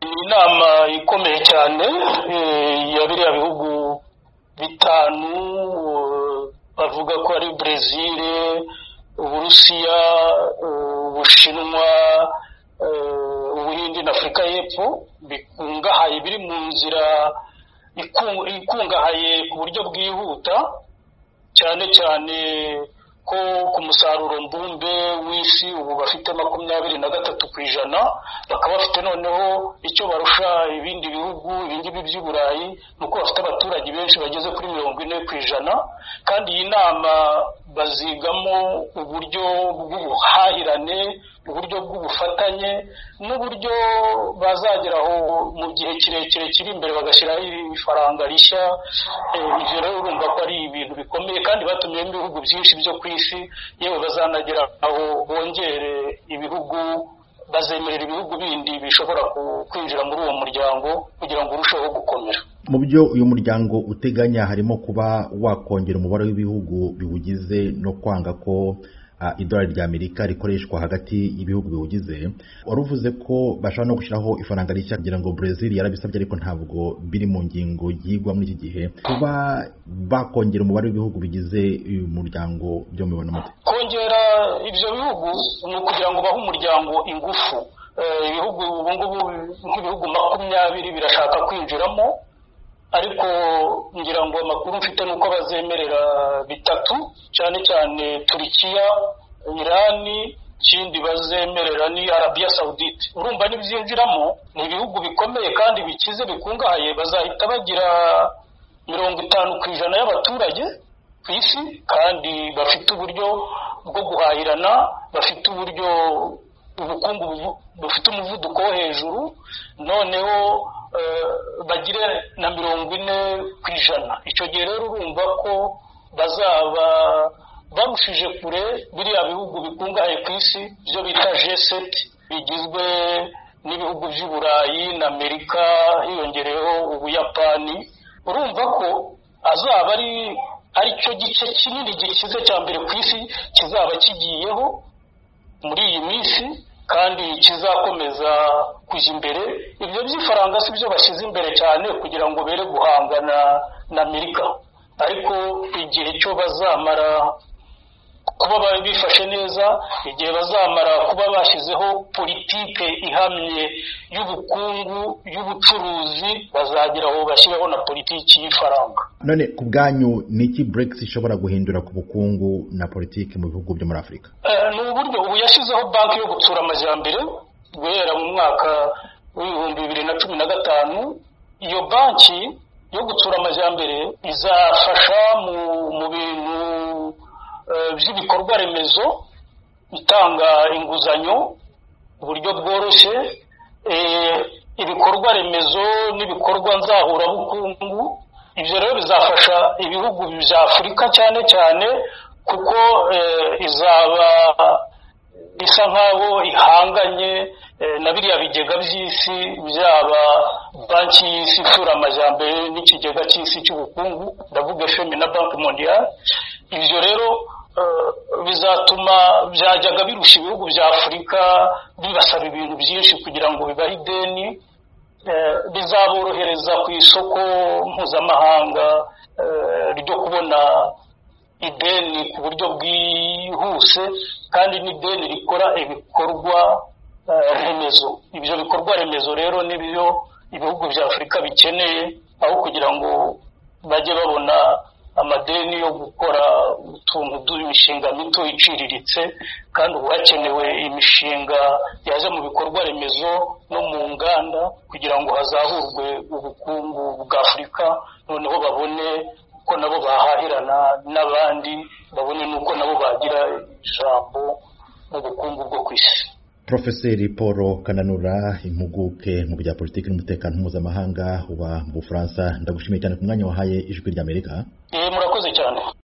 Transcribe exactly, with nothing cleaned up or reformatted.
inama ikomeye cyane ya biriya bihugu bitanu bavuga ko ari Brazil, Uburusiya, Ubushinwa, Ubuhindi na Afurika y'Epfo bikungahaye biri mu nzira ikungahaye ku buryo bwihuta cyane cyane ko ku musaruro mbumbe w'isi ubu bafite makumyabiri na gatatu ku ijana, bakaba bafite noneho icyo barusha ibindi bihugu ibingibi by'Uburayi nuko bafite abaturage benshi bageze kuri mirongo ine ku ijana, kandi iyi nama bazigamo uburyo bw'ubuhahirane, uburyo bw'ubufatanye n'uburyo bazageraho mu gihe kirekire kiri imbere bagashyiraho ifaranga rishya. Ibyo rero urumva ko ari ibintu bikomeye kandi batumiyemo ibihugu byinshi byo ku isi, yewe bazanagera aho bongere ibihugu, bazemerera ibihugu bindi bishobora kwinjira muri uwo muryango kugira ngo urusheho gukomera. Mu byo uyu muryango uteganya harimo kuba wakongera umubare w'ibihugu biwugize no kwanga ko uh, idolari rya Amerika rikoreshwa hagati y'ibihugu biwugize. Waruvuze ko bashobora no gushyiraho ifaranga rishya kugira ngo Brazil yarabisabye ariko ntabwo biri mu ngingo yigwa muri iki gihe. Kuba bakongera umubare w'ibihugu bigize uyu muryango byo mubona mute? Kongera ibyo bihugu ni ukugira ngo bahe umuryango ingufu. Ibihugu ubu ngubu nk'ibihugu makumyabiri birashaka kwinjiramo, ariko ngira ngo amakuru mfite nuko bazemerera bitatu, cyane cyane Turkiya, Irani, ikindi bazemerera ni Arabia Saudite. Urumva n'ibyinjiramo ni ibihugu bikomeye kandi bikize bikungahaye, bazahita bagira mirongo itanu ku ijana y'abaturage ku isi, kandi bafite uburyo bwo guhahirana, bafite uburyo ubukungu bufite umuvuduko wo hejuru, noneho bagire na mirongo ine ku ijana. Icyo gihe rero urumva ko bazaba barushije kure biriya bihugu bikungahaye ku isi byo bita G sept, bigizwe n'ibihugu by'Uburayi na Amerika hiyongereyeho Ubuyapani. Urumva ko azaba ari ari cyo gice kinini gikize cya mbere ku isi kizaba kigiyeho muri iyi minsi kandi kizakomeza kujya imbere. Ibyo by'ifaranga si byo bashyize imbere cyane kugira ngo bere guhangana na Amerika, ariko igihe cyo bazamara kuba bifashe neza, igihe bazamara kuba bashyizeho politike ihamye y'ubukungu y'ubucuruzi, bazagira aho bashyiraho na politiki y'ifaranga. None ku bwanyu ni iki Brexit ishobora guhindura ku bukungu na politiki mu bihugu byo muri Afurika? Ni uburyo ubu yashyizeho banki yo gutsura amajyambere guhera mu mwaka w'ibihumbi bibiri na cumi na gatanu. Iyo banki yo gutsura amajyambere izafasha mu mu bintu by'ibikorwa remezo, itanga inguzanyo uburyo bworoshye, ibikorwa remezo n'ibikorwa nzahurabukungu. Ibyo rero bizafasha ibihugu bya Afurika cyane cyane kuko izaba isa nkaho ihanganye na biriya bigega by'isi, byaba banki y'isi itsura amajyambere n'ikigega cy'isi cy'ubukungu, ndavuga F M I na Banki Mondiale. Ibyo rero bizatuma byajyaga birusha ibihugu bya Afurika bibasaba ibintu byinshi kugira ngo bibahe ideni, bizaborohereza ku isoko mpuzamahanga ryo kubona ideni ku buryo bwihuse, kandi n'ideni rikora ibikorwa remezo. Ibyo bikorwa remezo rero nibyo ibihugu bya Afurika bikeneye, aho kugira ngo bajye babona amadeni yo gukora utuntu tw'imishinga mito iciriritse, kandi ubu hakenewe imishinga yaje mu bikorwa remezo no mu nganda kugira ngo hazahurwe ubukungu bwa Afurika, noneho babone ko nabo bahahirana n'abandi, babone nuko nabo bagira ijambo mu bukungu bwo ku isi. Profeseri Paul Kananura, impuguke mu bya politiki n'umutekano mpuzamahanga uba mu Bufaransa, ndagushimiye cyane ku mwanya wahaye Ijwi ry'Amerika. Eh, murakoze cyane.